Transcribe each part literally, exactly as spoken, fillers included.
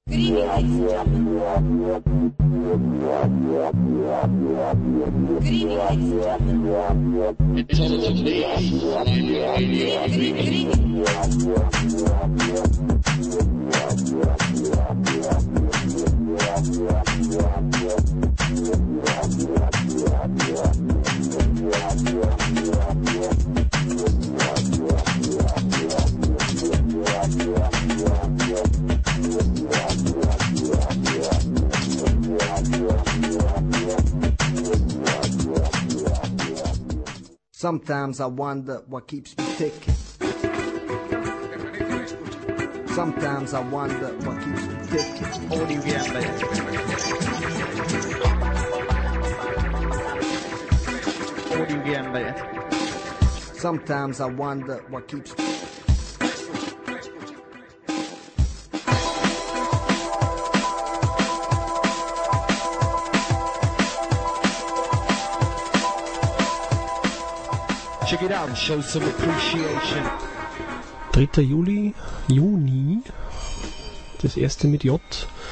Good evening, ladies and gentlemen. Good evening, ladies and gentlemen. It's all the police on your radio. Good evening, good evening. Sometimes I wonder what keeps me ticking. Sometimes I wonder what keeps me ticking. Audio igen. Audio igen. Sometimes I wonder what keeps me Check it out and show some appreciation. dritter Juli, Juni, das erste mit J,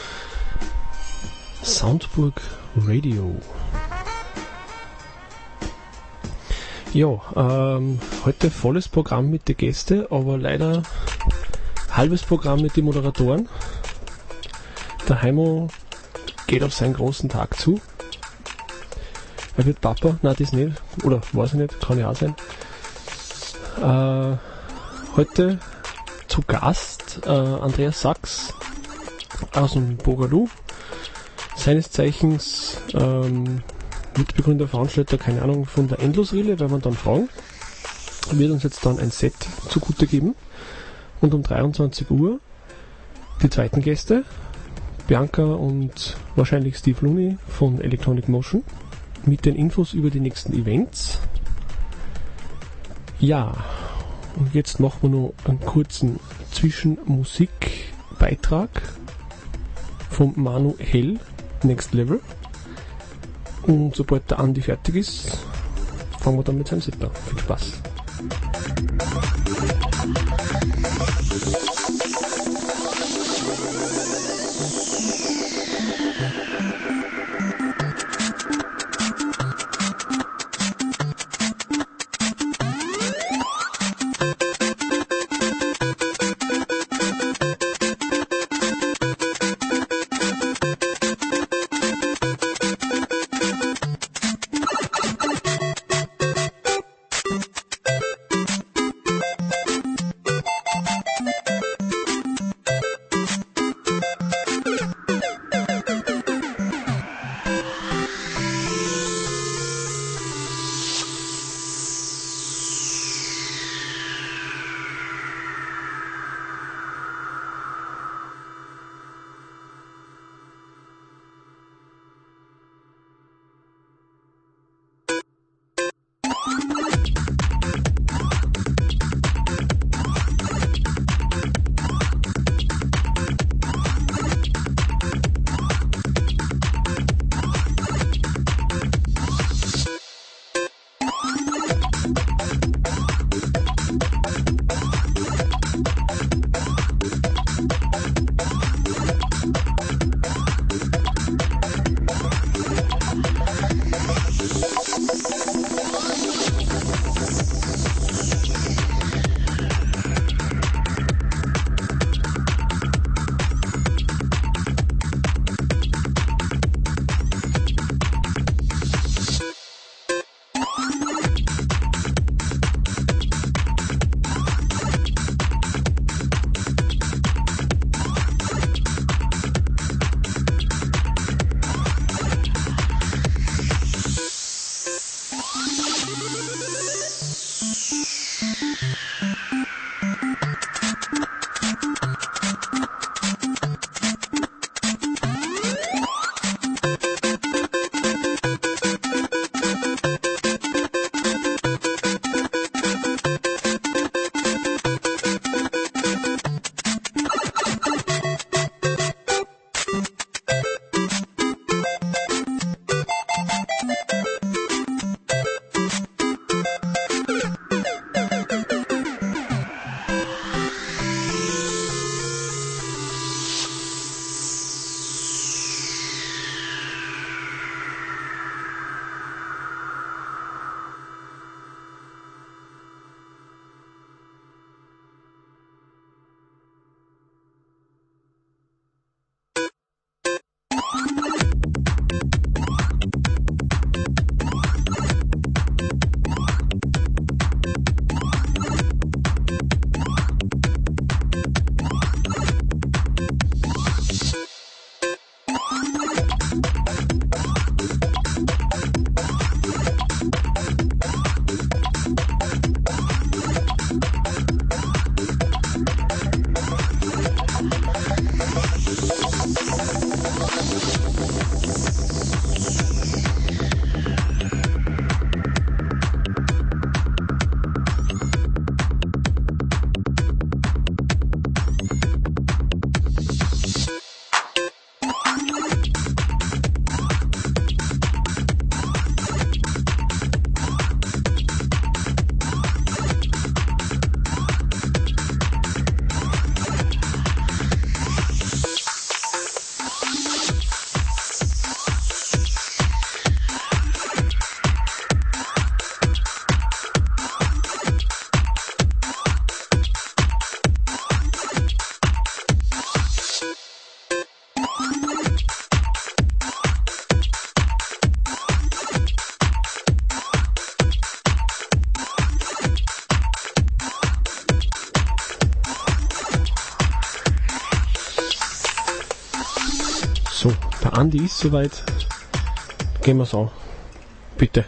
Soundburg Radio. Ja, ähm, heute volles Programm mit den Gästen, aber leider halbes Programm mit den Moderatoren. Der Heimo geht auf seinen großen Tag zu. Er wird Papa, nein, das nicht, oder weiß ich nicht, kann ja auch sein. Äh, heute zu Gast äh, Andreas Sachs aus dem Bogaloo, seines Zeichens ähm, Mitbegründer, Veranstalter, keine Ahnung, von der Endlosrille, werden wir dann fragen. Er wird uns jetzt dann ein Set zugute geben und um dreiundzwanzig Uhr die zweiten Gäste, Bianca und wahrscheinlich Steve Looney von Electronic Motion, mit den Infos über die nächsten Events. Ja, und jetzt machen wir noch einen kurzen Zwischenmusikbeitrag vom Manu Hell, Next Level. Und sobald der Andi fertig ist, fangen wir dann mit seinem Set an. Viel Spaß! Der Andi ist soweit. Gehen wir's an. Bitte.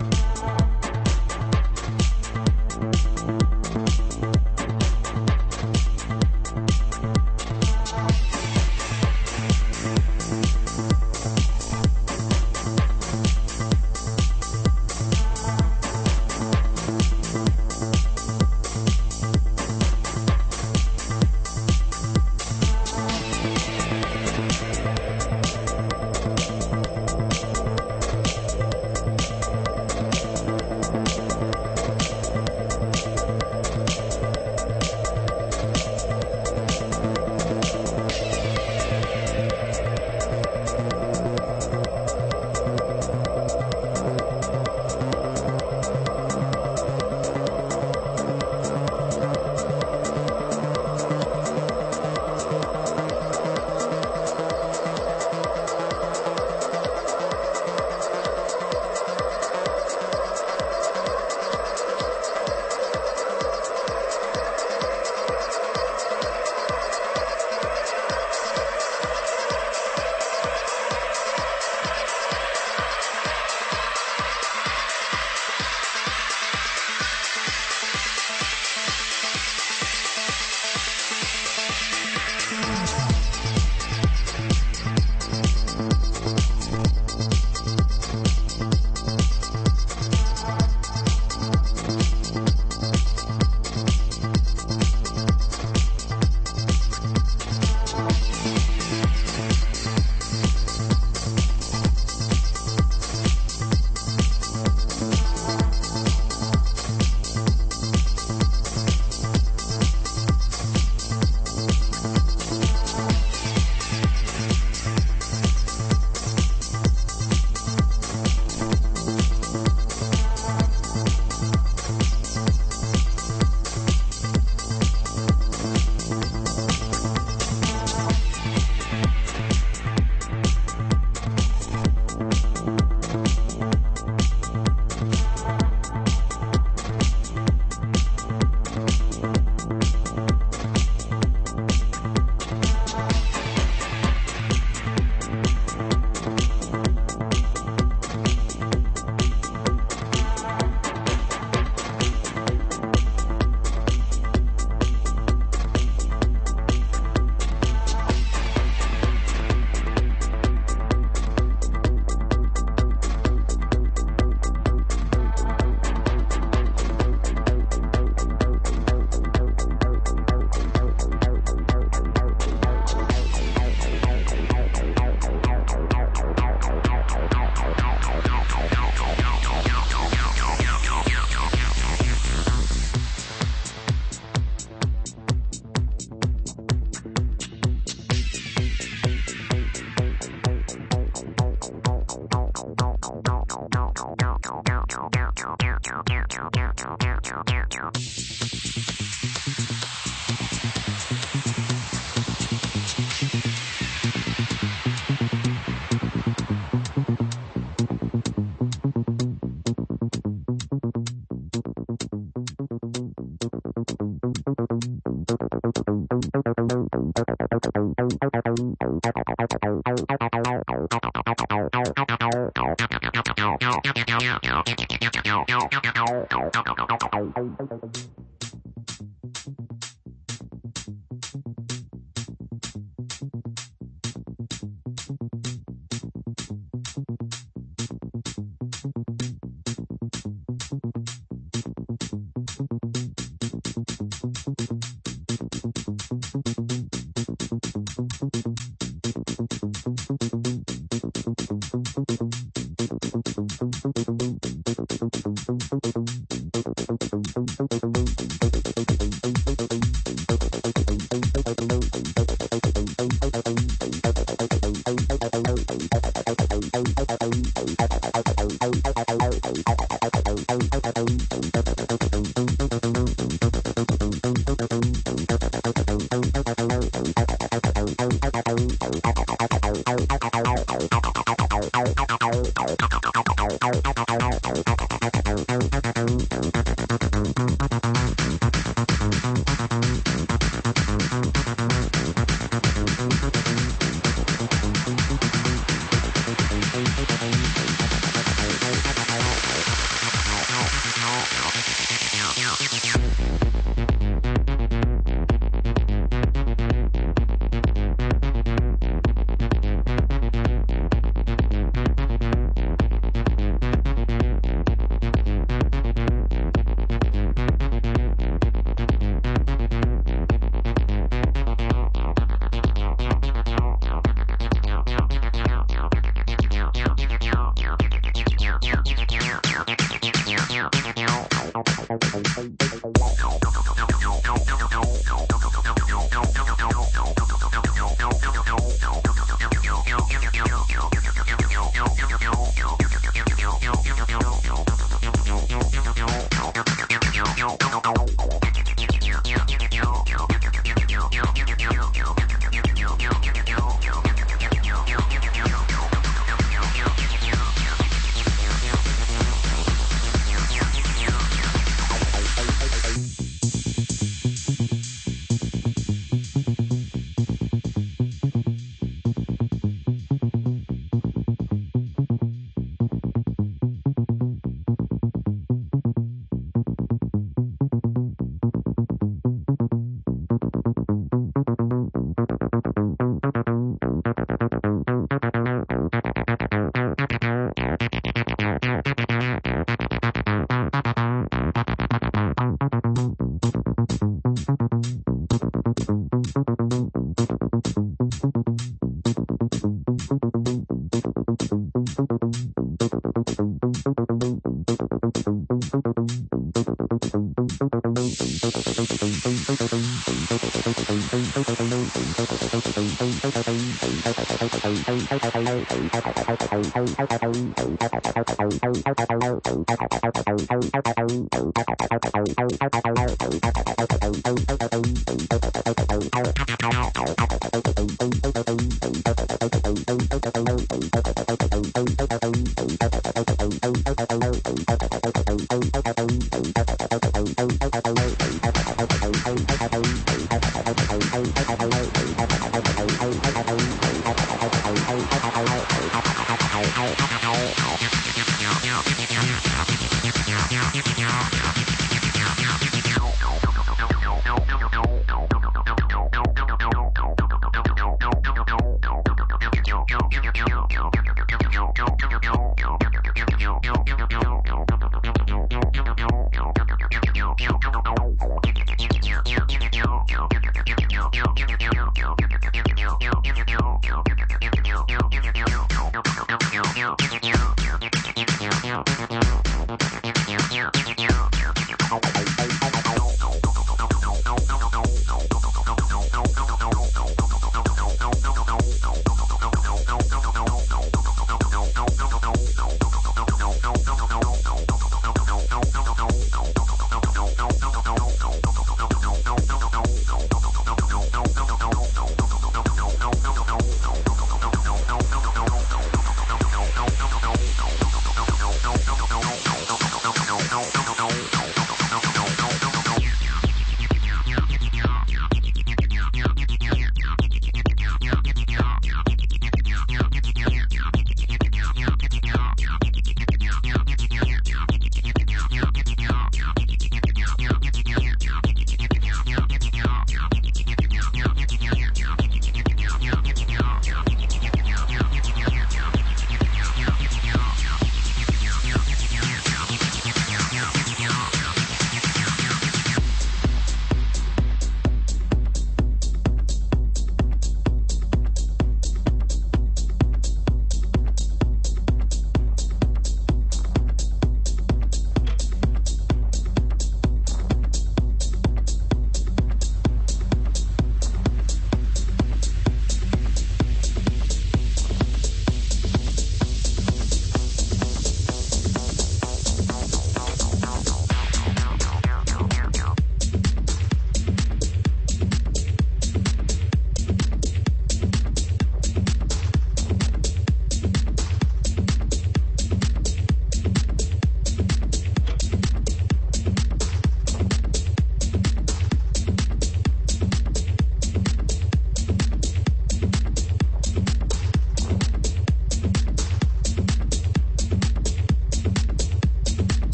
Thank you.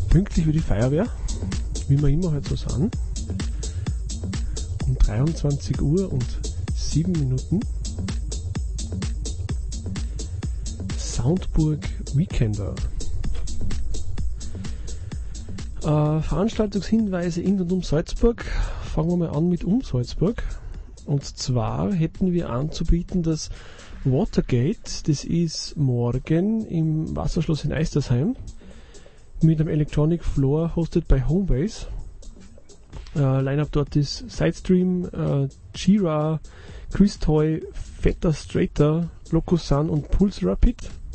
Pünktlich wie die Feuerwehr, wie wir immer halt so sind. Um dreiundzwanzig Uhr und sieben Minuten. Soundburg Weekender. Äh, Veranstaltungshinweise in und um Salzburg. Fangen wir mal an mit um Salzburg. Und zwar hätten wir anzubieten das Watergate. Das ist morgen im Wasserschloss in Eistersheim mit einem Electronic Floor hosted by Homebase. Äh, Line-Up dort ist Sidestream, äh, Jira, Chris Toy, Fetter Strater, Loco-Sun und Pulse Rapid.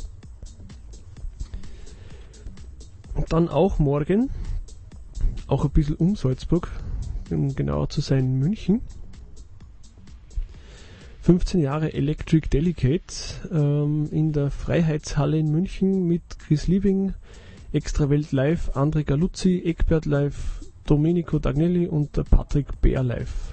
Und dann auch morgen, auch ein bisschen um Salzburg, um genauer zu sein, München. fünfzehn Jahre Electric Delicate ähm, in der Freiheitshalle in München mit Chris Liebing, Extrawelt Live, André Galuzzi, Eckbert Live, Domenico Dagnelli und der Patrick Bär Live.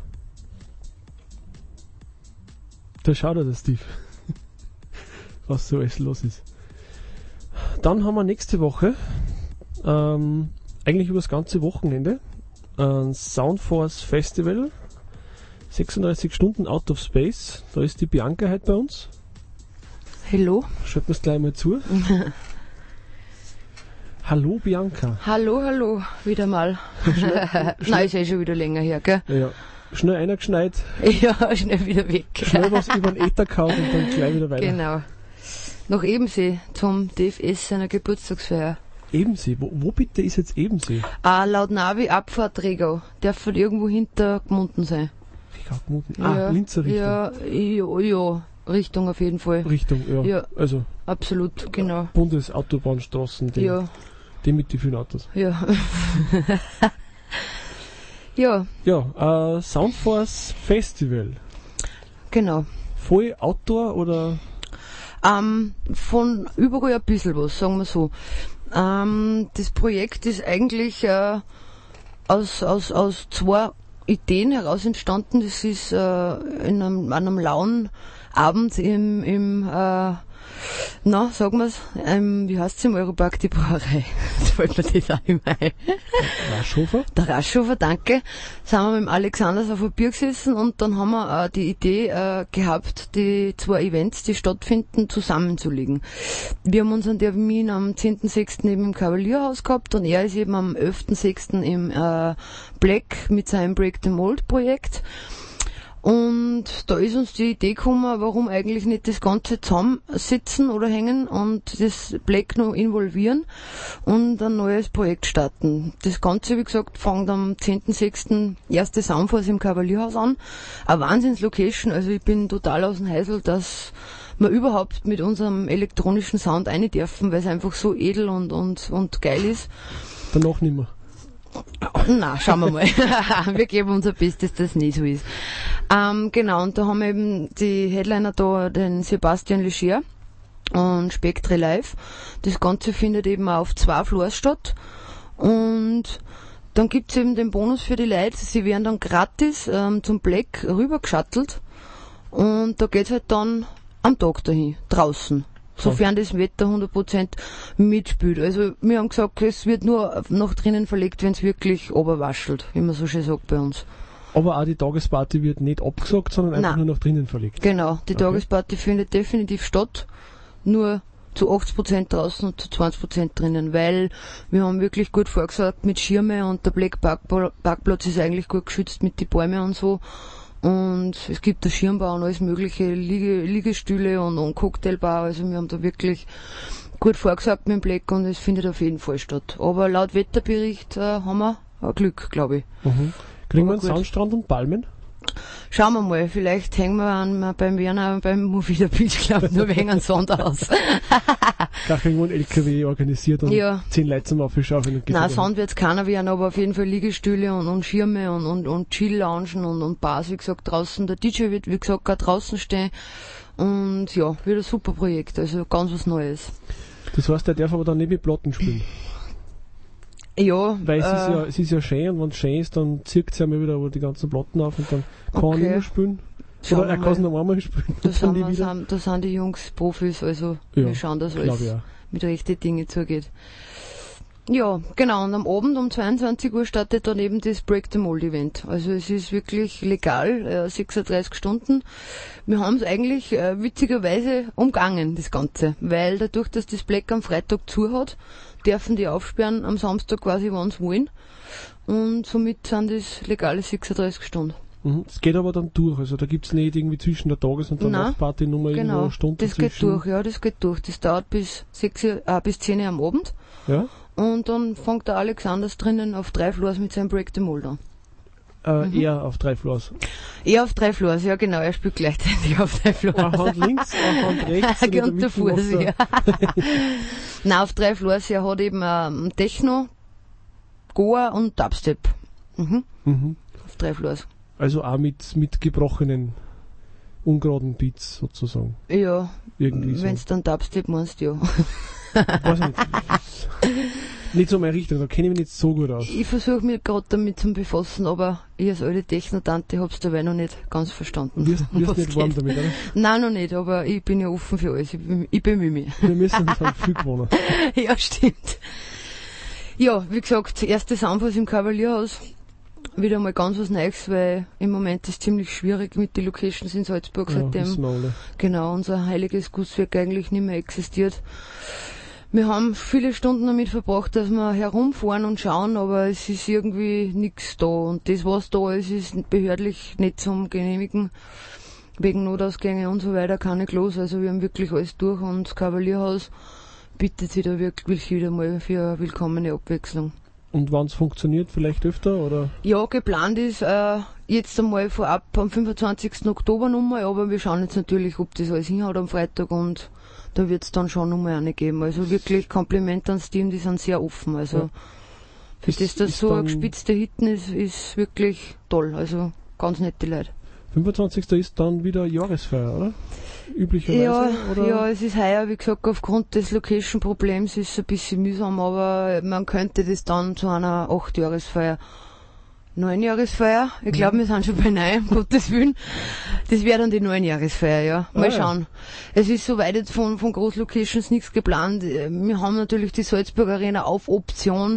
Da schaut er, der Steve, was so alles los ist. Dann haben wir nächste Woche, ähm, eigentlich über das ganze Wochenende, ein Soundforce Festival, sechsunddreißig Stunden Out of Space. Da ist die Bianca heute bei uns. Hallo. Schaut mir's gleich mal zu. Hallo Bianca. Hallo, hallo, wieder mal. Nein, ist eh schon wieder länger her, gell? Ja, schnell einer geschneit, Ja, schnell wieder weg. schnell was über den Äther gehauen und dann gleich wieder weiter. Genau. Nach Ebensee zum D F S seiner Geburtstagsfeier. Ebensee, wo, wo bitte ist jetzt Ebensee? Ah, laut Navi Abfahrt Regau. Darf von irgendwo hinter Gmunden sein. Ich glaub, Gmunden. Ah, ja, Linzer Richtung. Ja, ja, ja, Richtung auf jeden Fall. Richtung, ja. Ja. Also Absolut, genau. Bundesautobahn-Straßen, die, Ja, die mit den vielen Autos. ja. Ja, Ja, äh, Soundforce Festival. genau. Voll Outdoor oder? Ähm, von überall ein bisschen was, sagen wir so. Ähm, das Projekt ist eigentlich äh, aus, aus, aus zwei Ideen heraus entstanden. Das ist äh, in einem, an einem lauen Abend im, im äh, na, sagen wir's, ähm, wie heißt's im Europark, die Brauerei? Jetzt fällt mir das auch immer ein. Raschhofer? Der Raschhofer, danke. Sind wir mit dem Alexander auf ein Bier gesessen und dann haben wir äh, die Idee äh, gehabt, die zwei Events, die stattfinden, zusammenzulegen. Wir haben unseren Termin am zehnten sechsten eben im Kavalierhaus gehabt und er ist eben am elften sechsten im äh, Black mit seinem Break the Mold Projekt. Und da ist uns die Idee gekommen, warum eigentlich nicht das Ganze zusammensitzen oder hängen und das Black noch involvieren und ein neues Projekt starten. Das Ganze, wie gesagt, fängt am zehnten sechsten erste Soundforce im Kavalierhaus an. Eine Wahnsinns-Location, also ich bin total aus dem Heisel, dass wir überhaupt mit unserem elektronischen Sound rein dürfen, weil es einfach so edel und, und, und geil ist. Danach nimmer. Na, schauen wir mal. Wir geben unser Bestes, dass es nicht so ist. Ähm, genau, und da haben wir eben die Headliner da, den Sebastian Leger und Spectre Live. Das Ganze findet eben auch auf zwei Floors statt. Und dann gibt's eben den Bonus für die Leute, sie werden dann gratis ähm, zum Black rübergeschattelt. Und da geht's halt dann am Tag dahin, draußen. Sofern das Wetter hundert Prozent mitspielt. Also wir haben gesagt, es wird nur nach drinnen verlegt, wenn es wirklich oberwaschelt, wie man so schön sagt bei uns. Aber auch die Tagesparty wird nicht abgesagt, sondern einfach Nein. nur nach drinnen verlegt. Genau, die Okay. Tagesparty findet definitiv statt, nur zu achtzig Prozent draußen und zu zwanzig Prozent drinnen, weil wir haben wirklich gut vorgesorgt mit Schirme und der Black Parkpl- Parkplatz ist eigentlich gut geschützt mit den Bäumen und so. Und es gibt da Schirmbau und alles mögliche, Liege, Liegestühle und, und Cocktailbar, also wir haben da wirklich gut vorgesorgt mit dem Black und es findet auf jeden Fall statt. Aber laut Wetterbericht äh, haben wir ein Glück, glaube ich. Mhm. Kriegen wir Aber einen gut. Sandstrand und Palmen? Schauen wir mal, vielleicht hängen wir an, beim Werner beim Movida Beach Club nur wegen einem Sand aus. Gleich irgendwo ein L K W organisiert und Ja. zehn Leute zum Aufschaufeln und Nein, Sand wird's keiner werden, aber auf jeden Fall Liegestühle und, und Schirme und, und, und Chill-Loungen und, und Bars, wie gesagt, draußen. Der D J wird, wie gesagt, gerade draußen stehen. Und ja, wird ein super Projekt, also ganz was Neues. Das heißt, der darf aber dann nicht mit Platten spielen. Ja, Weil es, äh, ist ja, es ist ja schön und wenn es schön ist, dann zirkt es ja mal wieder die ganzen Platten auf und dann kann er Okay. nicht mehr spielen. schauen Oder er wir kann es mal. noch einmal spielen. Da und dann sind, nie wir, wieder. sind, da sind die Jungs Profis, also Ja, wir schauen, dass Glaube alles ich auch. mit rechten Dingen zugeht. Ja, genau. Und am Abend um zweiundzwanzig Uhr startet dann eben das Break the Mold Event. Also es ist wirklich legal, äh, sechsunddreißig Stunden. Wir haben es eigentlich äh, witzigerweise umgangen, das Ganze. Weil dadurch, dass das Black am Freitag zu hat, dürfen die aufsperren am Samstag quasi, wann sie wollen. Und somit sind das legale sechsunddreißig Stunden. Mhm. Es geht aber dann durch, also da gibt's nicht irgendwie zwischen der Tages- und der Nein, Nachtparty-Nummer irgendwo Genau, eine Stunde das geht zwischen. durch, ja, das geht durch. Das dauert bis sechs Uhr, äh, bis zehn Uhr am Abend. Ja? Und dann fängt der Alex Anders drinnen auf drei Floors mit seinem Break the Mold an. Äh, Mhm. Eher auf drei Floors. Er auf drei Floors, ja genau, er spielt gleichzeitig auf drei Floors. Eine Hand links, eine Hand rechts. und in Und der Mitte macht Fuß, er- ja. Nein, auf drei Floors, er hat eben ähm, Techno, Goa und Dubstep. Mhm. Mhm. Auf drei Floors. Also auch mit, mit gebrochenen, ungeraden Beats sozusagen. Ja, Irgendwie so. wenn's dann Dubstep meinst, ja. Weiß nicht. Nicht so meine Richtung, da kenne ich mich nicht so gut aus. Ich versuche mich gerade damit zu befassen, aber ich als alte Techno-Tante hab's dabei noch nicht ganz verstanden. Du wirst, wirst was nicht warm geht. damit, oder? Nein, noch nicht, aber ich bin ja offen für alles. Ich, bem- ich bemühe mich. Wir müssen uns halt viel gewohnen. Ja, stimmt. Ja, wie gesagt, erste Soundfalls im Kavalierhaus. Wieder mal ganz was Neues, weil im Moment ist ziemlich schwierig mit den Locations in Salzburg, Ja, seitdem wissen wir alle. genau unser heiliges Gusswerk eigentlich nicht mehr existiert. Wir haben viele Stunden damit verbracht, dass wir herumfahren und schauen, aber es ist irgendwie nichts da. Und das, was da ist, ist behördlich nicht zum Genehmigen. Wegen Notausgänge und so weiter kann nicht los. Also wir haben wirklich alles durch und das Kavalierhaus bietet sich da wirklich wieder mal für eine willkommene Abwechslung. Und wann es funktioniert, vielleicht öfter, oder? Ja, geplant ist äh, jetzt einmal vorab am fünfundzwanzigsten Oktober nochmal, aber wir schauen jetzt natürlich, ob das alles hinhaut am Freitag und da wird es dann schon nochmal eine geben. Also wirklich Kompliment ans Team, die sind sehr offen. Also Ja. für Ist- das, dass ist so dann- ein gespitzter Hitten ist, ist wirklich toll. Also ganz nette Leute. fünfundzwanzigsten ist dann wieder Jahresfeier, oder? Üblicherweise, Ja, oder? ja, es ist heuer, wie gesagt, aufgrund des Location-Problems ist es ein bisschen mühsam, aber man könnte das dann zu einer acht-Jahresfeier, Neun-Jahresfeier, ich glaube, wir sind schon bei neun, um Gottes Willen. Das wäre dann die Neun-Jahresfeier, ja. Mal Ah, ja. schauen. Es ist soweit jetzt von, von Großlocations nichts geplant. Wir haben natürlich die Salzburg Arena auf Option.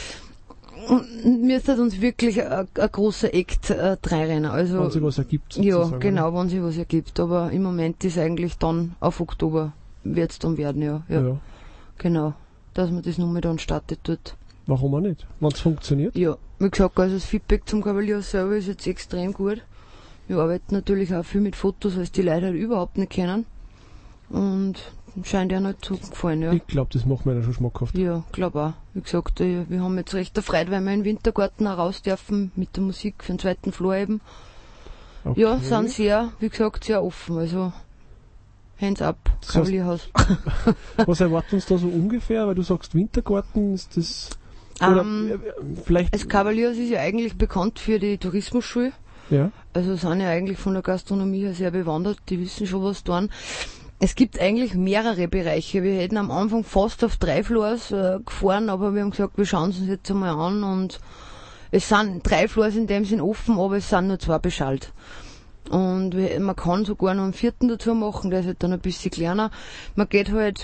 Und mir ist das uns wirklich ein, ein großer Act äh, reinrennen. Also, Wenn sich was ergibt, ja, sozusagen. genau, wenn sich was ergibt. Aber im Moment ist eigentlich dann auf Oktober wird's dann werden, ja. ja. Ja. Genau. Dass man das nun mal dann startet dort. Warum auch nicht? Wenn es funktioniert. Ja, wie gesagt, also das Feedback zum Kavalier selber ist jetzt extrem gut. Wir arbeiten natürlich auch viel mit Fotos, was die Leute halt überhaupt nicht kennen. Und scheint ja nicht zu gefallen, ja. Ich glaube, das macht mir ja schon schmackhaft. Ja, glaub auch. Wie gesagt, äh, wir haben jetzt recht erfreut, weil wir in den Wintergarten auch raus dürfen mit der Musik für den zweiten Floor eben. Okay. Ja, sind sehr, wie gesagt, sehr offen. Also hands up, Das heißt- Kavalierhaus. Was erwartet uns da so ungefähr? Weil du sagst Wintergarten, ist das... Oder Ähm, äh, vielleicht... Das Kavalierhaus ist ja eigentlich bekannt für die Tourismusschule. ja, Also sind ja eigentlich von der Gastronomie her sehr bewandert, die wissen schon, was tun. Es gibt eigentlich mehrere Bereiche. Wir hätten am Anfang fast auf drei Floors äh, gefahren, aber wir haben gesagt, wir schauen es uns jetzt einmal an und es sind drei Floors in dem Sinn offen, aber es sind nur zwei beschallt. Und wir, man kann sogar noch einen vierten dazu machen, der ist halt dann ein bisschen kleiner. Man geht halt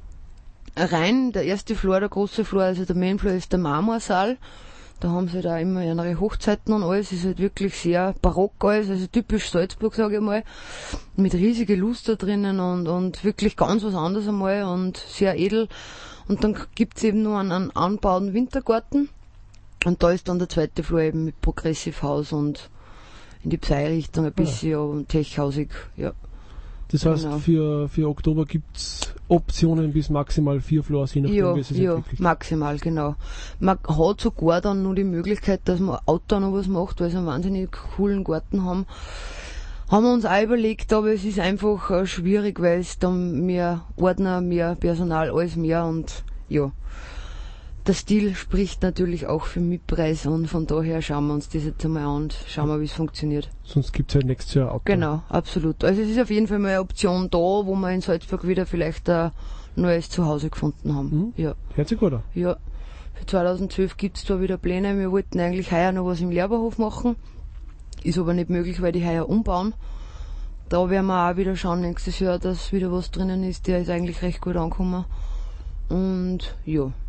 rein, der erste Floor, der große Floor, also der Main Floor ist der Marmorsaal. Da haben sie halt auch immer ihre Hochzeiten und alles, ist halt wirklich sehr barock alles, also typisch Salzburg, sage ich mal, mit riesige Luster drinnen und, und wirklich ganz was anderes einmal und sehr edel. Und dann gibt's eben nur einen, einen anbauten Wintergarten und da ist dann der zweite Floor eben mit Progressive House und in die Psy-Richtung ein bisschen ja. und techhausig, ja. das heißt, genau. für, für Oktober gibt's Optionen bis maximal vier Floors, je nachdem, Ja, wie es sich ja, entwickelt. maximal, genau. Man hat sogar dann nur die Möglichkeit, dass man Outdoor noch was macht, weil sie einen wahnsinnig coolen Garten haben. Haben wir uns auch überlegt, aber es ist einfach äh, schwierig, weil es dann mehr Ordner, mehr Personal, alles mehr und ja. Der Stil spricht natürlich auch für Mietpreis und von daher schauen wir uns das jetzt einmal an und schauen wir, wie es funktioniert. Sonst gibt's halt nächstes Jahr Outdoor. Genau, absolut. Also es ist auf jeden Fall mal eine Option da, wo wir in Salzburg wieder vielleicht ein neues Zuhause gefunden haben. Mhm. Ja. Hört sich gut an. Ja, für zweitausendzwölf gibt's da wieder Pläne. Wir wollten eigentlich heuer noch was im Lehrberhof machen. Ist aber nicht möglich, weil die heuer umbauen. Da werden wir auch wieder schauen nächstes Jahr, dass wieder was drinnen ist. Der ist eigentlich recht gut angekommen. Und ja,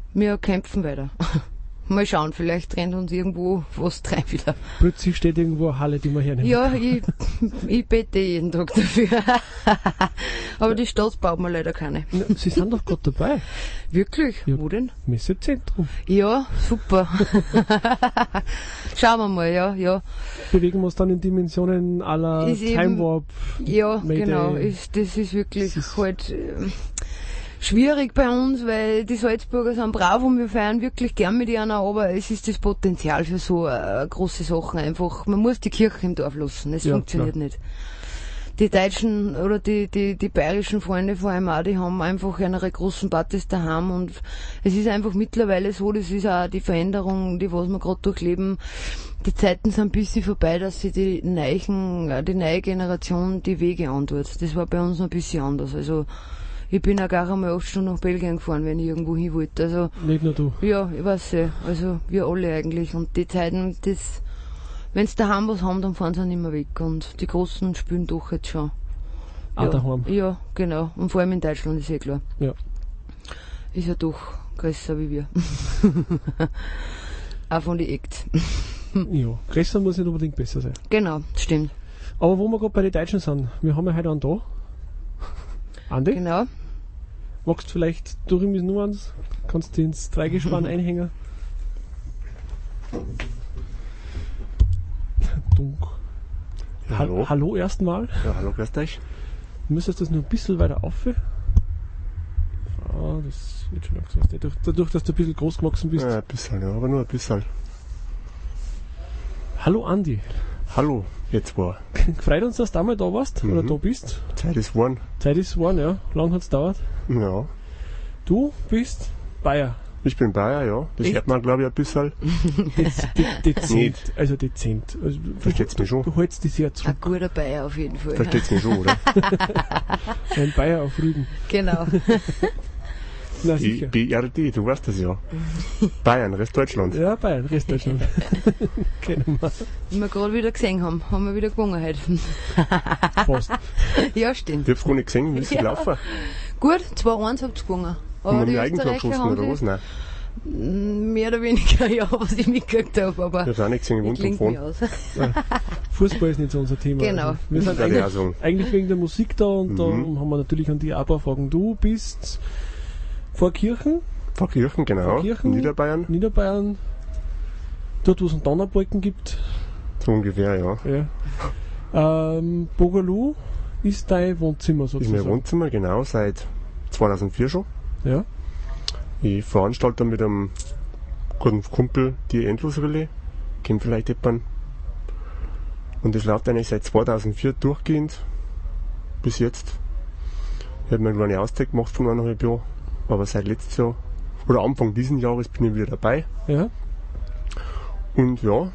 wir kämpfen weiter. Mal schauen, vielleicht rennt uns irgendwo was rein wieder. Plötzlich steht irgendwo eine Halle, die wir hernehmen. Ja, ich, ich bete jeden Tag dafür. Aber die Stadt baut mir leider keine. Na, Sie sind doch gerade dabei. Wirklich? Ja. Wo denn? Messezentrum. Ja, super. Schauen wir mal, ja, ja. Bewegen wir uns dann in Dimensionen à la Ist eben- Time Warp. Ja, Mayday. genau. Ist, das ist wirklich Das ist- halt ähm, schwierig bei uns, weil die Salzburger sind brav und wir feiern wirklich gern mit ihnen, aber es ist das Potenzial für so äh, große Sachen einfach. Man muss die Kirche im Dorf lassen. Es Ja, funktioniert klar. nicht. Die deutschen oder die, die, die bayerischen Freunde vor allem auch, die haben einfach ihre großen Partys daheim und es ist einfach mittlerweile so, das ist auch die Veränderung, die was wir gerade durchleben. Die Zeiten sind ein bisschen vorbei, dass sie die neuen, die neue Generation die Wege antut. Das war bei uns noch ein bisschen anders. Also ich bin auch gar einmal acht Stunden nach Belgien gefahren, wenn ich irgendwo hin wollte. Also Nicht nur du. ja, ich weiß ja. Also wir alle eigentlich. Und die Zeiten, das, wenn sie daheim was haben, dann fahren sie auch nicht mehr weg. Und die Großen spielen doch jetzt schon. Auch ja, daheim. Ja, genau. Und vor allem in Deutschland ist eh klar. Ja. Ist ja doch größer wie wir. Auch von die Acts. Ja. Größer muss nicht unbedingt besser sein. Genau, stimmt. Aber wo wir gerade bei den Deutschen sind, wir haben ja heute einen da. Andi, Genau. magst du vielleicht durch ihm nur eins? Kannst du ins Dreigespann einhängen? Dunk. Ja, Hallo, hallo. hallo erstmal. Ja, hallo, grüßt euch. Du müsstest das nur ein bisschen weiter auf. Ah, das wird schon langsam. Dadurch, dadurch, dass du ein bisschen groß gewachsen bist. Ja, ein bisschen, ja, aber nur ein bisschen. Hallo Andi. Hallo, jetzt war. Gefreut uns, dass du einmal da warst oder Mhm. da bist. Zeit ist geworden. Zeit ist geworden, ja. Lang hat es gedauert. Ja. Du bist Bayer. Ich bin Bayer, ja. Das Echt? hört man, glaube ich, ein bisschen. Dez, de, dezent. Also dezent. Also, du, Versteht's mich schon. du hältst dich sehr zurück. Ein guter Bayer auf jeden Fall. Versteht's mich schon, oder? Ein Bayer auf Rügen. Genau. Na sicher. B R D, du weißt das ja. Bayern, Rest Deutschland. Ja, Bayern, Restdeutschland. Kennen wir. Wie wir gerade wieder gesehen haben, haben wir wieder gewonnen heute. Fast. Ja, stimmt. Ich hab's gar nicht gesehen, wie ist Ja. gelaufen? Gut, zwei eins habt ihr gewonnen. Aber Haben die wir Eigentor Österreicher geschossen haben oder was? sie Nein. mm, mehr oder weniger, ja, was ich mitgekriegt habe, aber Ich hab's auch nicht gesehen, ich ich wohnt klingt davon. mich aus. Fußball ist nicht so unser Thema. Genau. Also, wir sind Das würde ich auch eigentlich, sagen. eigentlich wegen der Musik da und da Mhm. haben wir natürlich an die ein paar Fragen. Du bist vor Kirchen, Pfarrkirchen, genau. Pfarrkirchen. Niederbayern, Niederbayern, dort wo es einen Donnerbalken gibt. so ungefähr, ja. Ja. Ähm, Bogalu ist dein Wohnzimmer Ist sozusagen. mein Wohnzimmer, genau, seit zweitausendvier schon. Ja. Ich veranstalte mit einem guten Kumpel die Endlosrallye. Kennt vielleicht jemand. Und das läuft eigentlich seit zweitausendvier durchgehend. Bis jetzt. Ich habe mir eine kleine Auszeit gemacht von eineinhalb Jahren. Aber seit letztes Jahr, oder Anfang diesen Jahres bin ich wieder dabei. Ja. Und ja,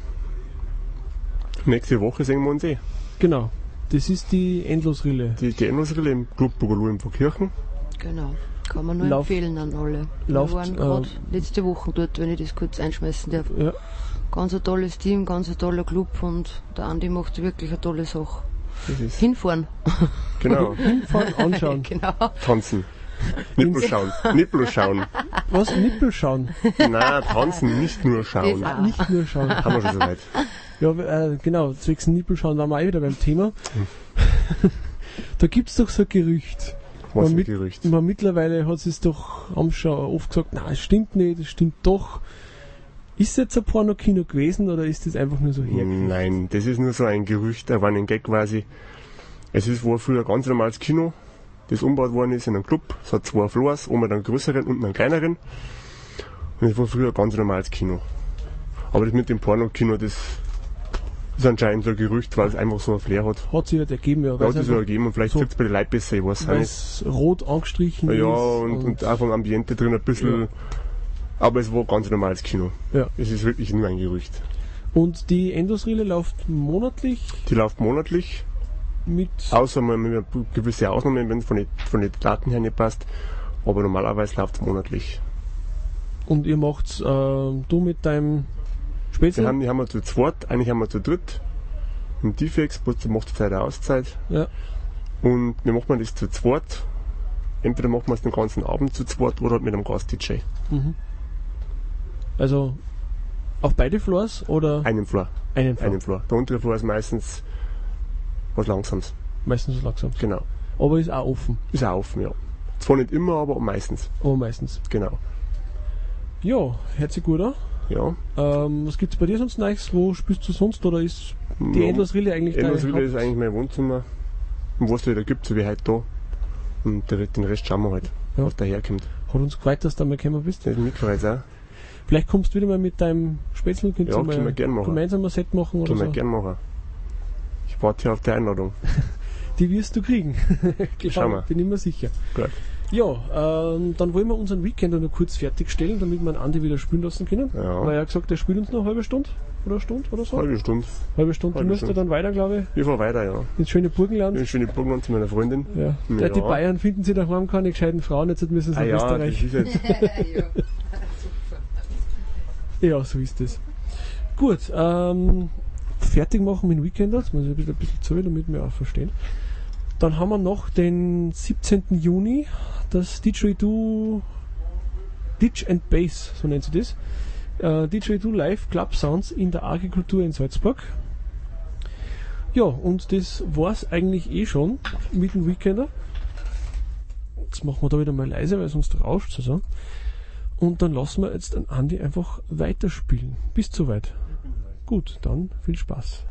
nächste Woche sehen wir uns eh. Genau. Das ist die Endlosrille. Die, die Endlosrallye im Club Bogalu in Pfarrkirchen. Genau. Kann man nur Lauf- empfehlen an alle. Läuft, wir waren gerade äh, letzte Woche dort, wenn ich das kurz einschmeißen darf. Ja. Ganz ein tolles Team, ganz ein toller Club und der Andi macht wirklich eine tolle Sache. Das ist, Hinfahren. genau, Fahren, anschauen. Genau. tanzen. Nippel schauen. Nippel schauen. Was? Nippel schauen? Nein, tanzen, nicht nur schauen. Das auch. Nicht nur schauen. Haben wir schon soweit. Ja, äh, genau, zwecks Nippel schauen waren wir auch wieder beim Thema. Da gibt's doch so ein Gerücht. Was Man für mit- Gerücht. Man mittlerweile hat es doch, haben schon oft gesagt, nein, es stimmt nicht, es stimmt doch. Ist es jetzt ein Pornokino gewesen oder ist das einfach nur so hergeführt? Nein, das ist nur so ein Gerücht, ein Running Gag quasi. Es ist, war früher ein ganz normales Kino, das umgebaut worden ist in einem Club. Es hat zwei Floors, oben einen größeren, unten einen kleineren. Und es war früher ein ganz normales Kino. Aber das mit dem Pornokino, das ist anscheinend so ein Gerücht, weil es einfach so ein Flair hat. Hat sich halt ergeben, ja, Ja, weil das es soll einfach- ergeben und vielleicht so- sieht es bei den Leuten besser, ich weiß auch weil nicht. es rot angestrichen Ja, ist. und, und auch vom Ambiente drin ein bisschen. Ja. Aber es war ein ganz normales Kino. Ja. Es ist wirklich nur ein Gerücht. Und die Endlosrille läuft monatlich Die läuft monatlich, mit, außer mal mit gewisse Ausnahmen, wenn es von den, von den Daten her nicht passt. Aber normalerweise läuft es monatlich. und ihr macht's, äh, du mit deinem Wir Spätzle? haben, die haben wir zu zweit, eigentlich haben wir zu dritt. Im Defex, der macht zur Zeit eine Auszeit. Ja. Und wir machen das zu zweit. Entweder machen wir es den ganzen Abend zu zweit oder halt mit einem Gast-D J. Mhm. Also auf beide Floors oder Einen Floor. einen Floor? Einen Floor. Der untere Floor ist meistens was Langsames. Meistens so langsam. Genau. Aber ist auch offen. Ist auch offen, ja. Zwar nicht immer, aber meistens. Aber meistens. Genau. Ja, hört sich gut an. Ja. Ähm, was gibt's bei dir sonst Neues? Wo spielst du sonst oder ist die Ja, Endlosrille eigentlich dein Endlosrille Haupt- ist eigentlich mein Wohnzimmer. Und was es wieder gibt, so wie heute da. Und der- den Rest schauen wir halt, Ja. was daherkommt. Hat uns gefreut, dass du einmal gekommen bist. Das ist mitgereist auch. Vielleicht kommst du wieder mal mit deinem Spätzle und könnt Ja, ihr können wir mal gern machen. gemeinsam ein Set machen oder Können wir so. gern machen. Ich warte hier auf die Einladung. Die wirst du kriegen. Schauen wir. Bin ich mir sicher. Gut. Ja, ähm, dann wollen wir unseren Weekender noch kurz fertigstellen, damit wir einen Andi wieder spielen lassen können. Ja. Weil er hat gesagt, er spielt uns noch eine halbe Stunde oder eine Stunde oder so. Halbe Stunde. Halbe Stunde. halbe Du musst ja Stunde. dann weiter, glaube ich, Ich fahr weiter, ja. ins schöne Burgenland. In schöne Burgenland zu meiner Freundin. Ja. Ja. Die Bayern finden sie daheim keine gescheiten Frauen, jetzt müssen sie Ah nach ja, das Österreich. ist jetzt. Ja, so ist es. Gut, ähm, fertig machen mit dem Weekender. Jetzt muss ich ein bisschen, ein bisschen zählen, damit wir auch verstehen. Dann haben wir noch den siebzehnten Juni, das Didgeridoo Ditch and Bass, so nennt sie das. Äh, Didgeridoo Live Club Sounds in der Agrikultur in Salzburg. Ja, und das war's eigentlich eh schon mit dem Weekender. Jetzt machen wir da wieder mal leise, weil sonst rauscht es so. Und dann lassen wir jetzt den Andi einfach weiterspielen. Bis soweit. Gut, dann viel Spaß.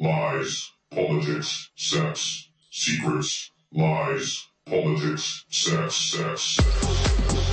lies, politics, sex, secrets, lies, politics, sex, sex, sex.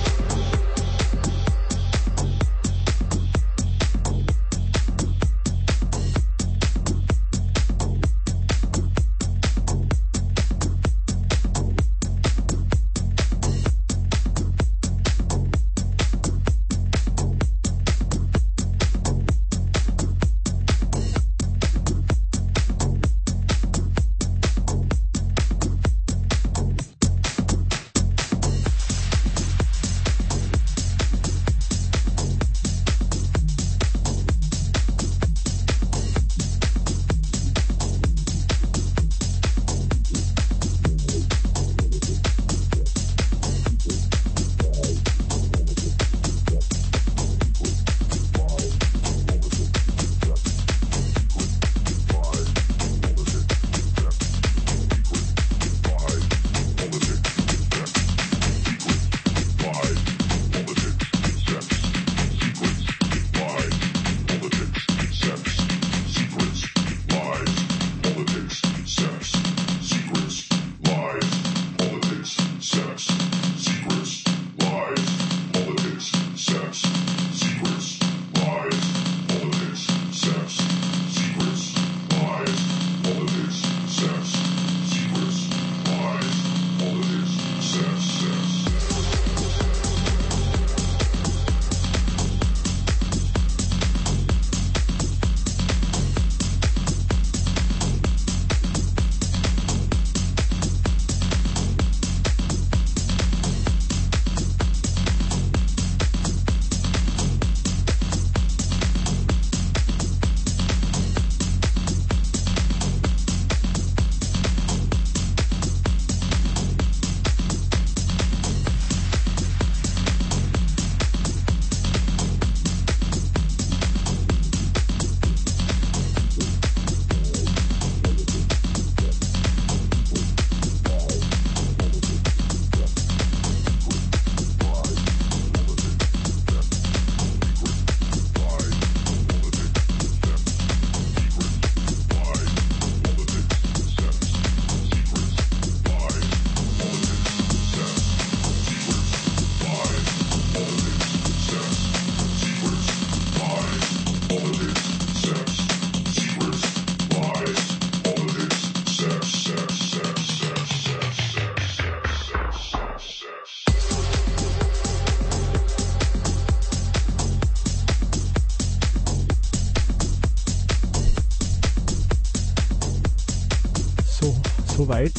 Soweit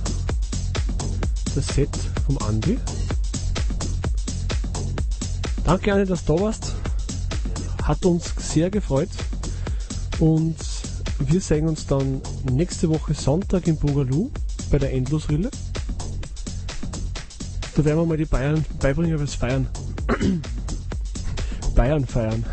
das Set vom Andi. Danke, Andi, dass du da warst. Hat uns sehr gefreut. Und wir sehen uns dann nächste Woche Sonntag in Boogaloo bei der Endlosrille. Da werden wir mal die Bayern beibringen, was feiern. Bayern feiern.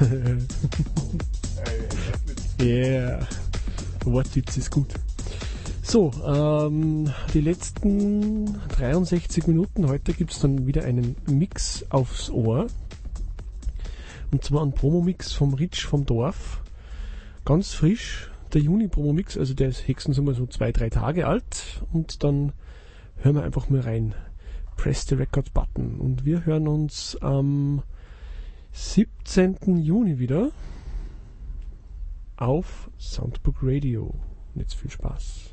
Yeah. Wortwitz ist gut. So, ähm, die letzten dreiundsechzig Minuten. Heute gibt es dann wieder einen Mix aufs Ohr. Und zwar ein Promo-Mix vom Rich vom Dorf. Ganz frisch. Der Juni-Promo-Mix, also der ist höchstens immer so zwei, drei Tage alt. Und dann hören wir einfach mal rein. Press the Record Button. Und wir hören uns am siebzehnten Juni wieder auf Soundbook Radio. Und jetzt viel Spaß.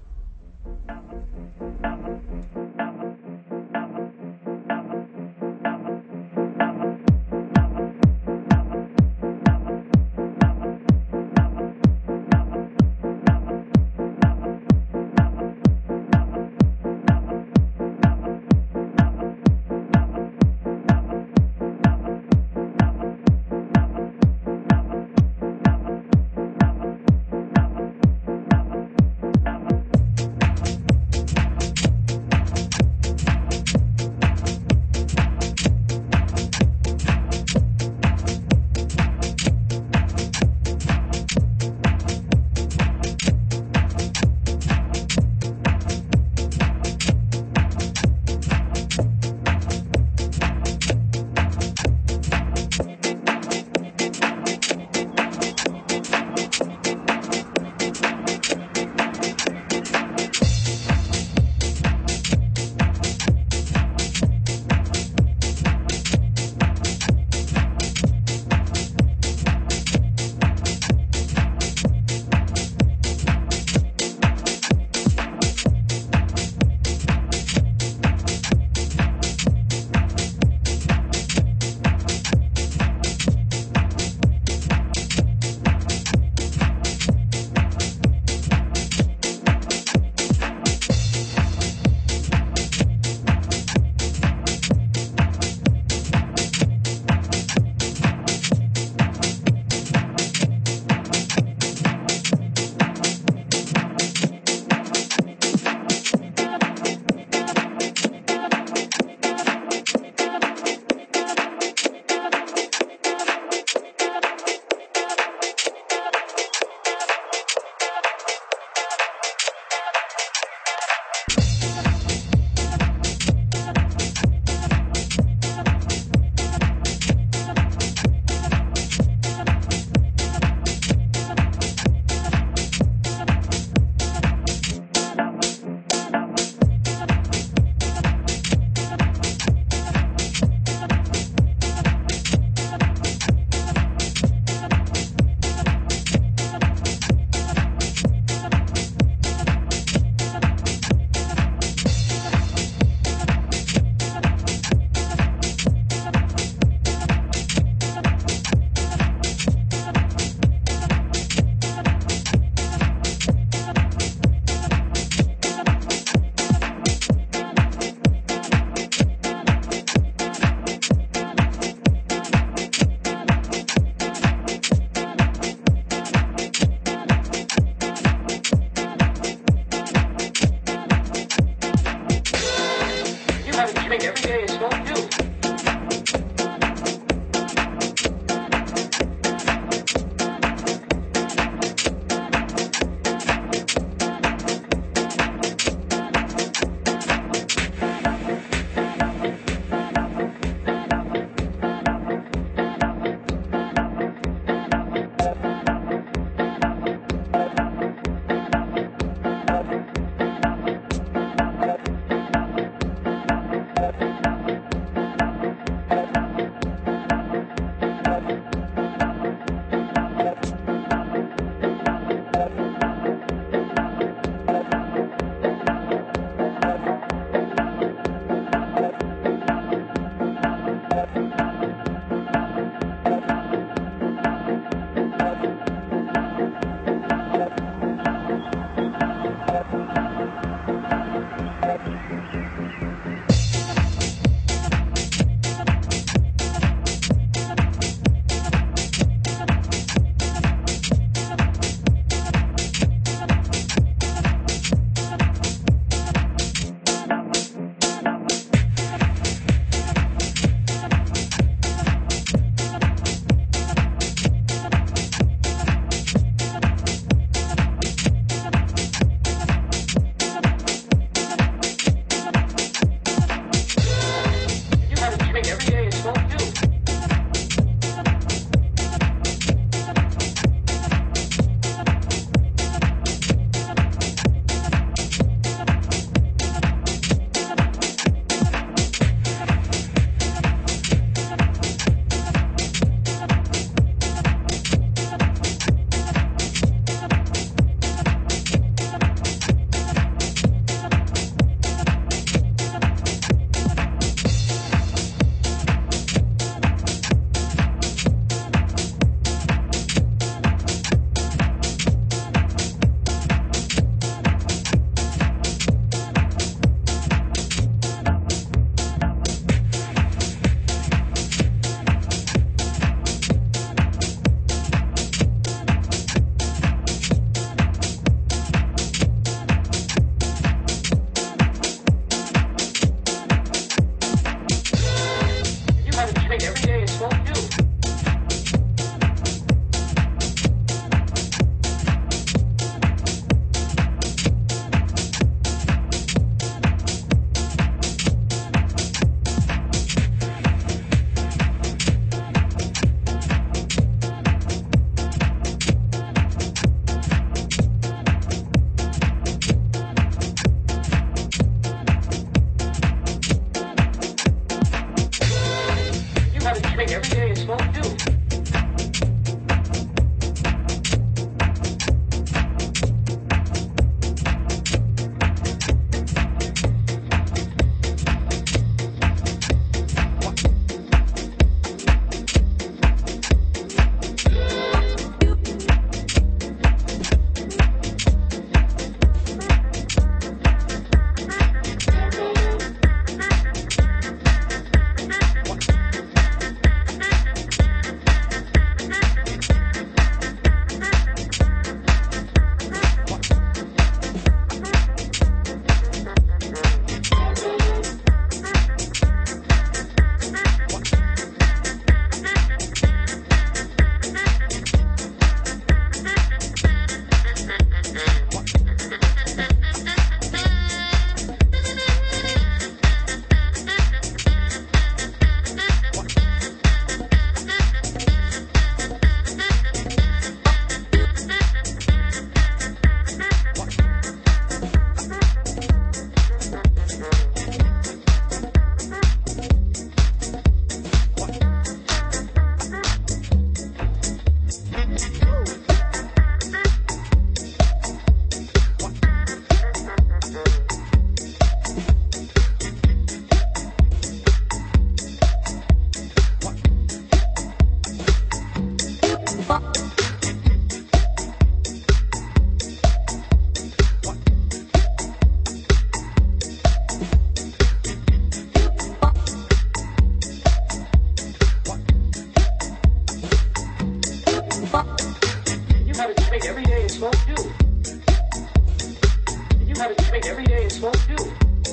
have a drink every day and smoke too. And you have a drink every day and smoke too.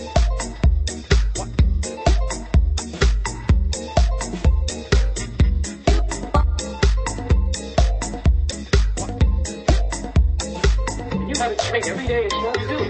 And you have a drink every day and smoke too.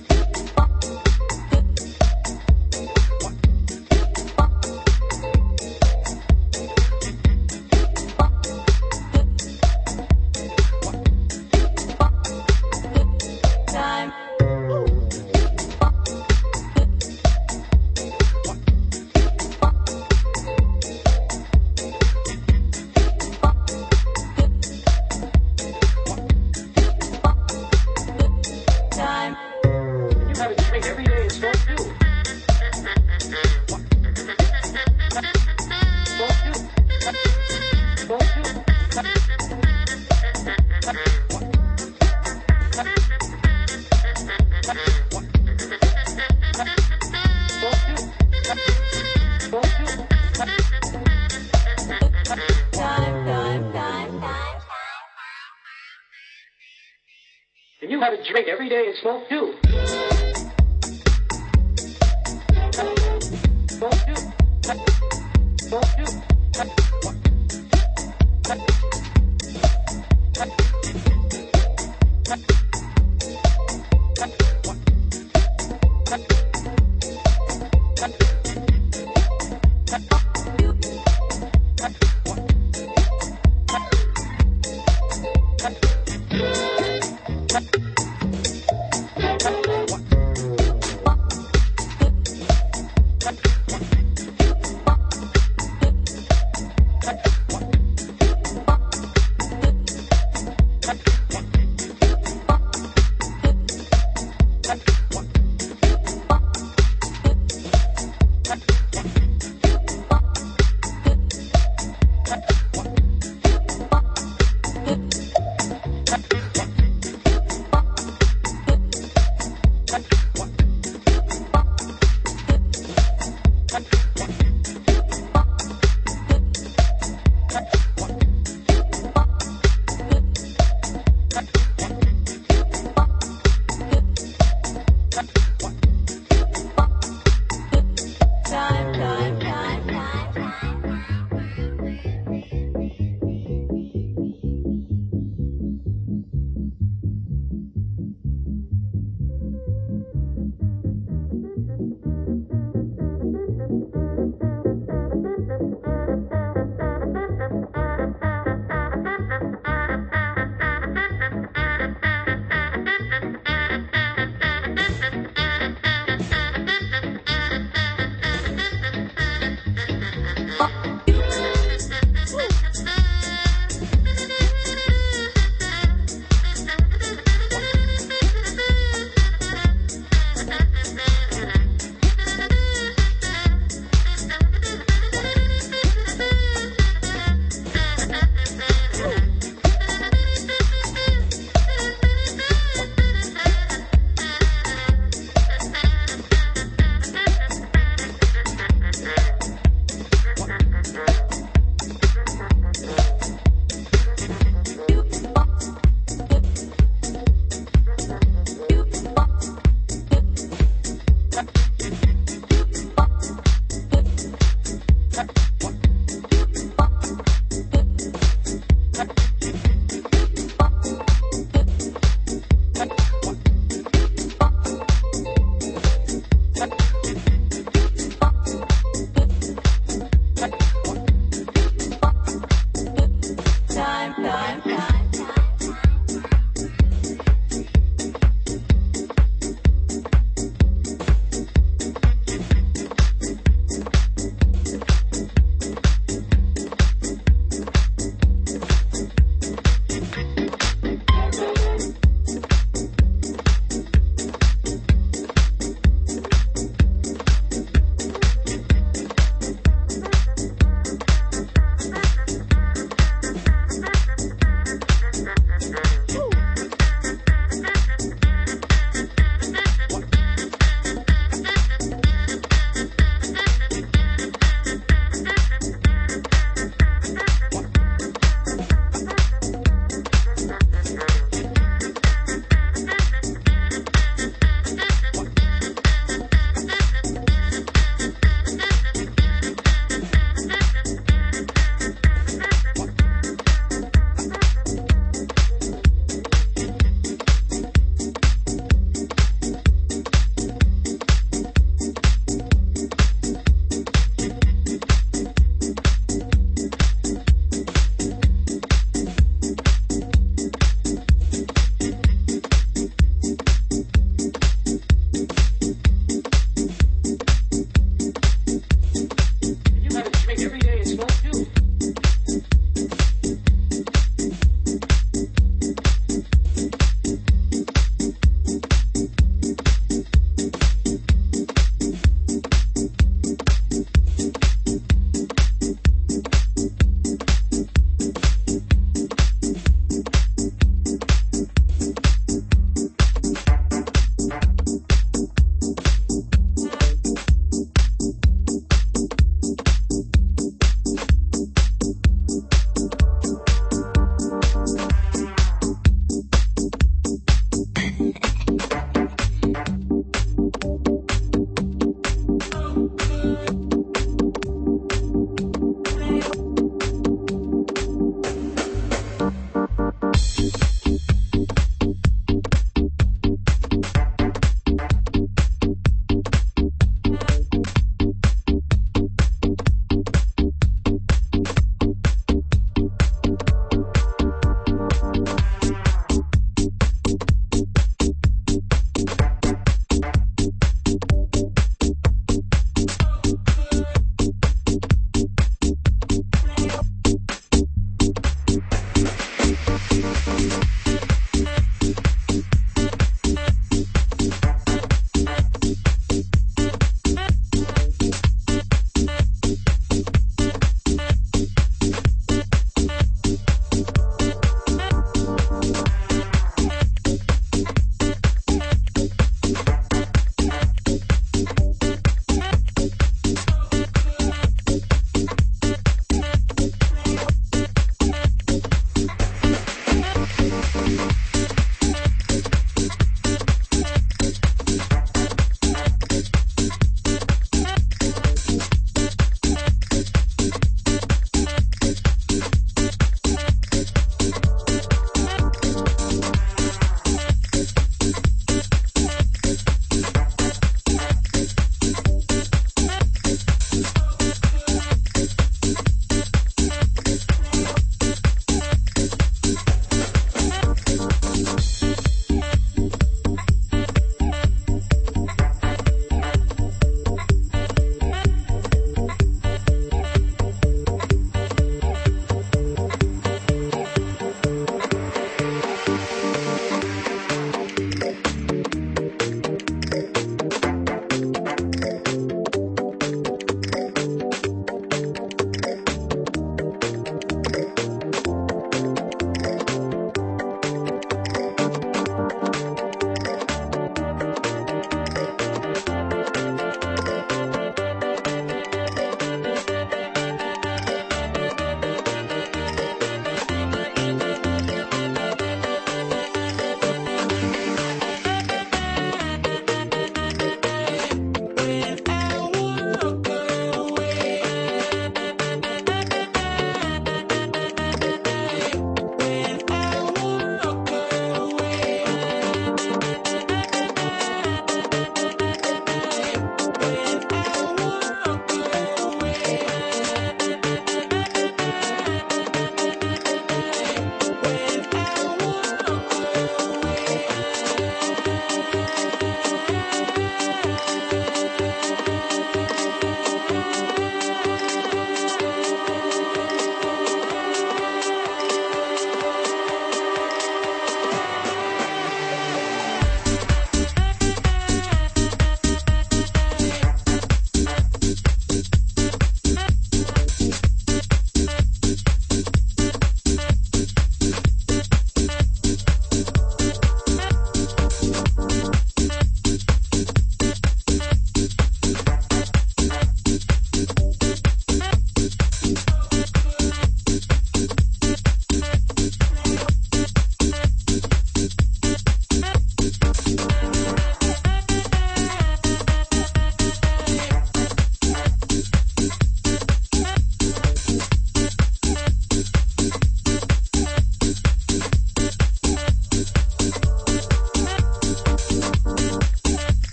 And you have a drink every day and smoke too. Smoke too. Smoke too.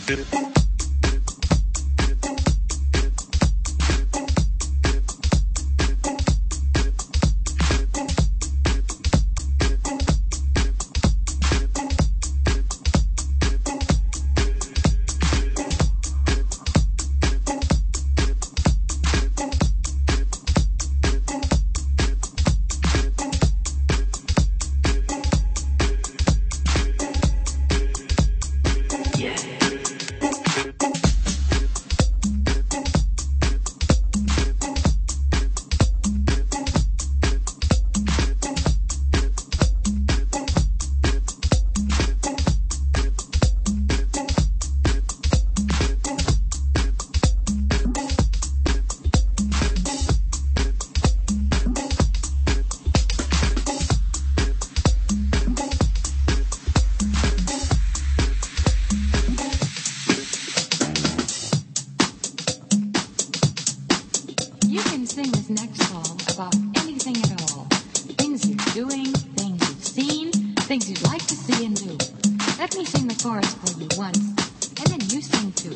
You can sing this next song about anything at all. Things you're doing, things you've seen, things you'd like to see and do. Let me sing the chorus for you once, and then you sing too.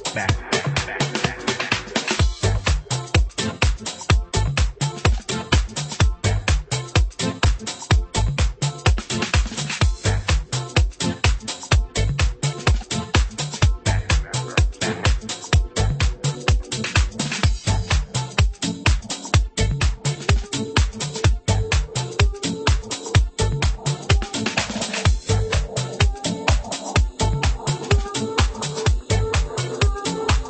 Thank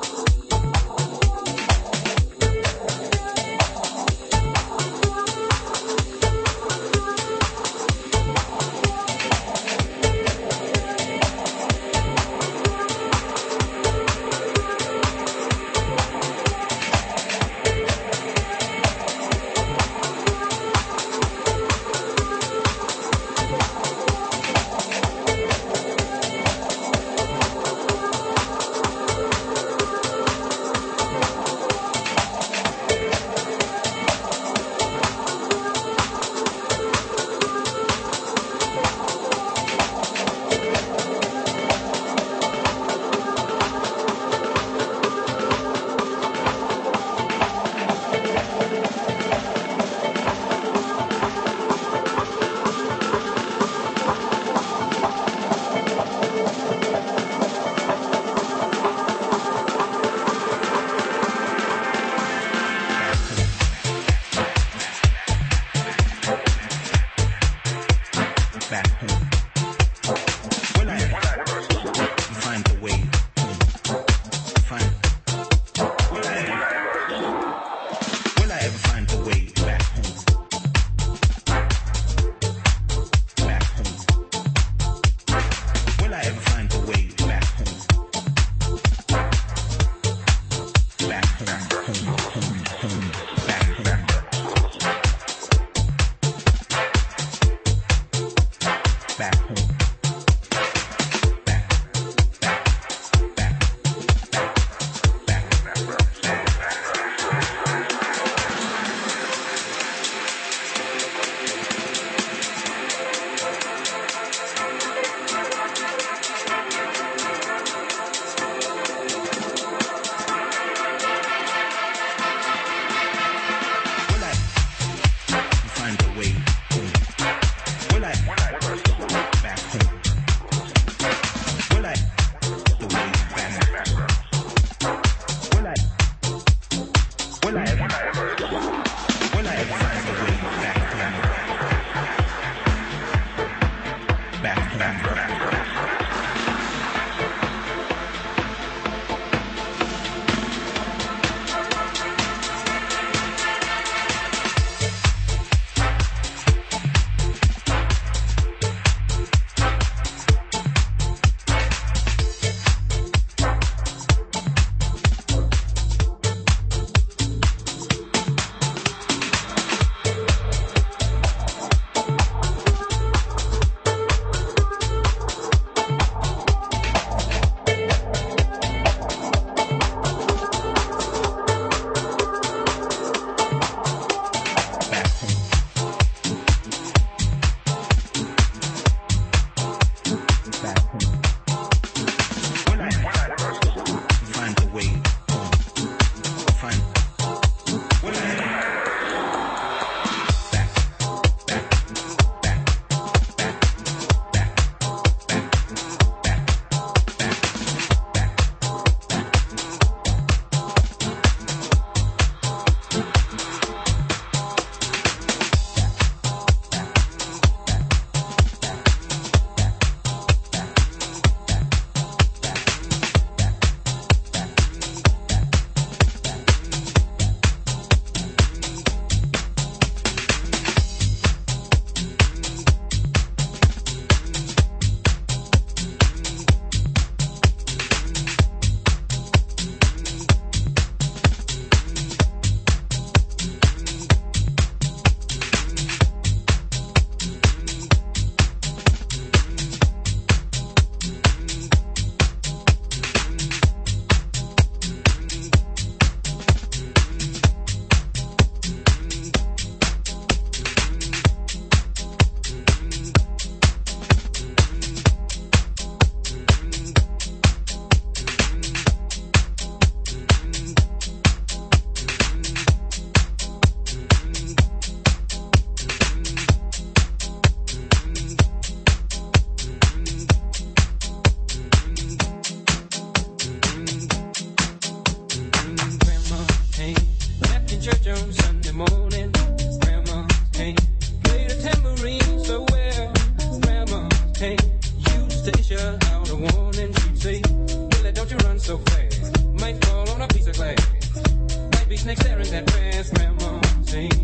on Sunday morning. Grandma came, played a tambourine so well. Grandma came, used to issue out a warning. She'd say, Billy, don't you run so fast. Might fall on a piece of glass. Might be snakes staring that grass. Grandma came.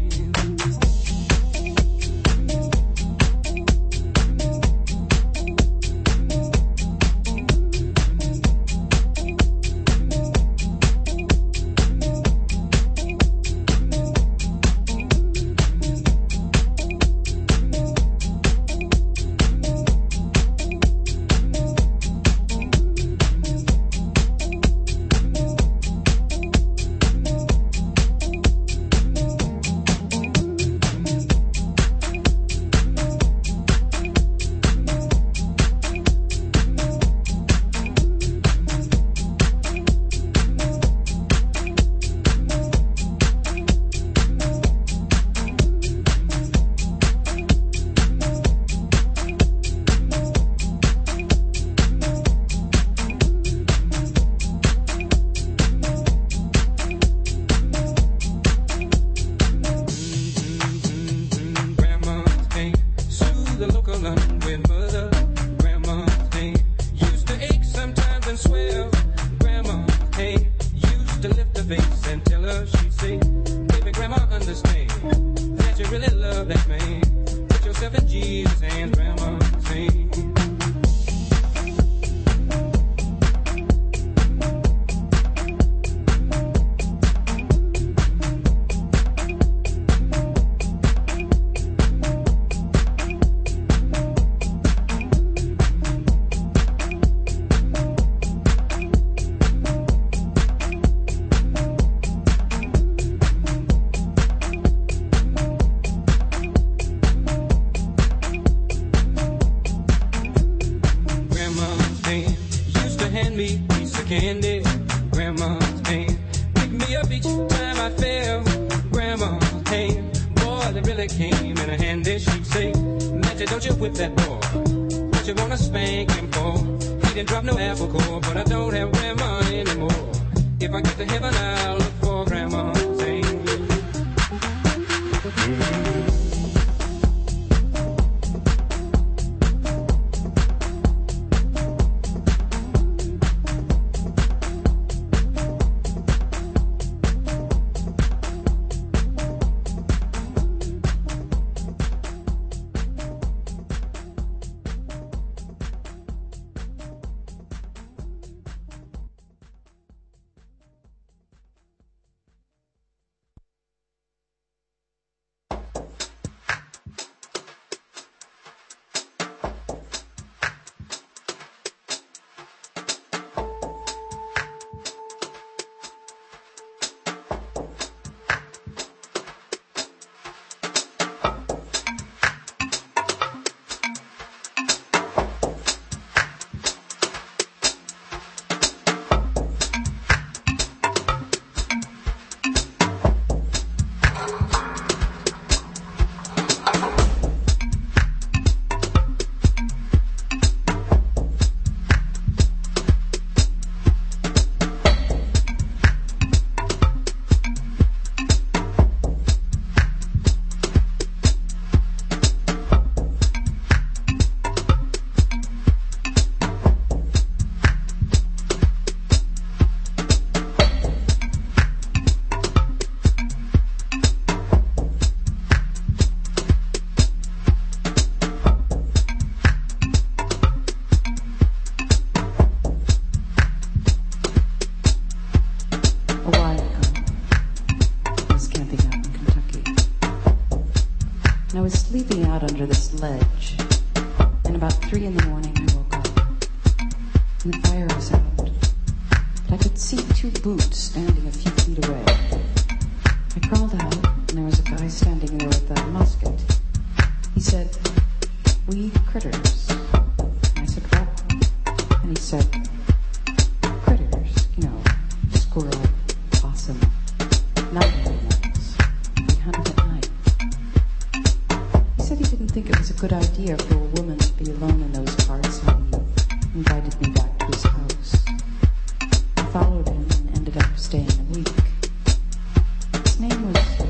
Followed him and ended up staying a week. His name was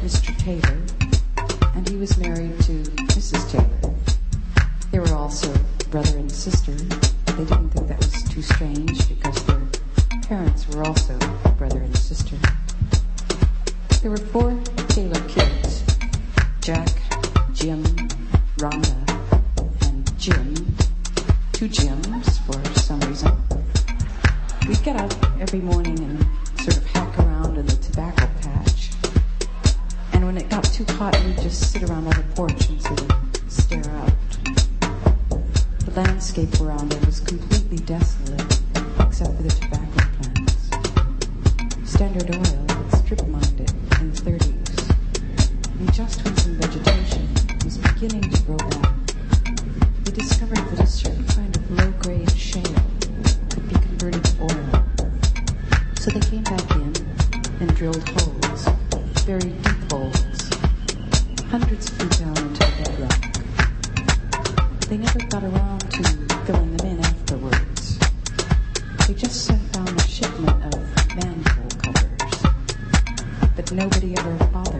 parents were also brother and sister. There were four Taylor kids, Jack, Jim, Rhonda, and Jim. Two Jims for some reason. We'd get up every morning and sort of hack around in the tobacco patch. And when it got too hot, we'd just sit around on the porch and sort of stare out. The landscape around it was completely desolate, except for the tobacco plants. Standard Oil had strip-mined it in the thirties. And just when some vegetation was beginning to grow back, they discovered that a certain kind of low-grade shale could be converted to oil. So they came back in and drilled holes, very deep holes, hundreds of feet down into the bedrock. They never got around to filling them in afterwards. They just sent down a shipment of manhole covers, but nobody ever bothered